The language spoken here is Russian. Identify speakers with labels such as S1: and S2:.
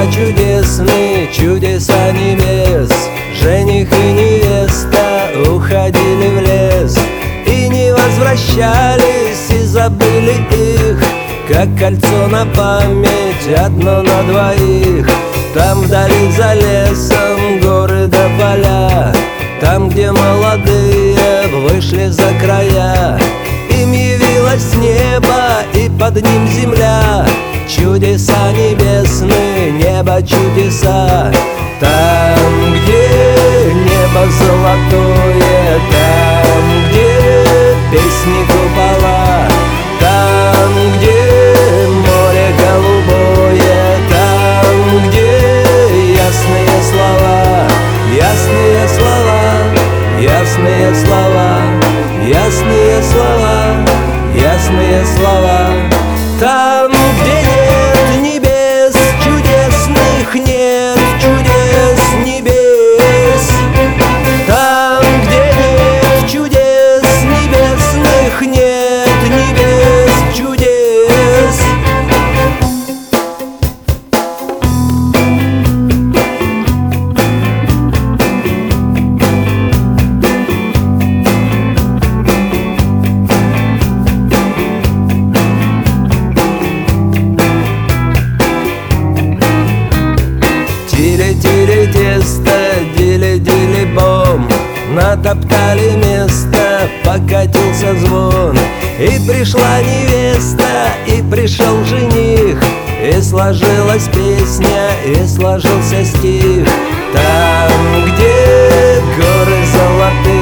S1: чудесны, чудеса небес. Жених и невеста уходили в лес и не возвращались, и забыли их, как кольцо на память, одно на двоих. Там вдали за лесом горы да поля, там, где молодые вышли за края. Им явилось небо и под ним земля, чудеса небесные, небо чудеса. Там, где небо золотое, там, где песни купола, там, где море голубое, там, где ясные слова, ясные слова, ясные слова, ясные слова, ясные слова. Там, где нет небес чудесных, нет чудес небес. Там, где нет чудес небесных, нет небес чудес. Тили-тили тесто, дили-дили-бом, натоптали место, покатился звон. И пришла невеста, и пришел жених, и сложилась песня, и сложился стих. Там, где горы золотые,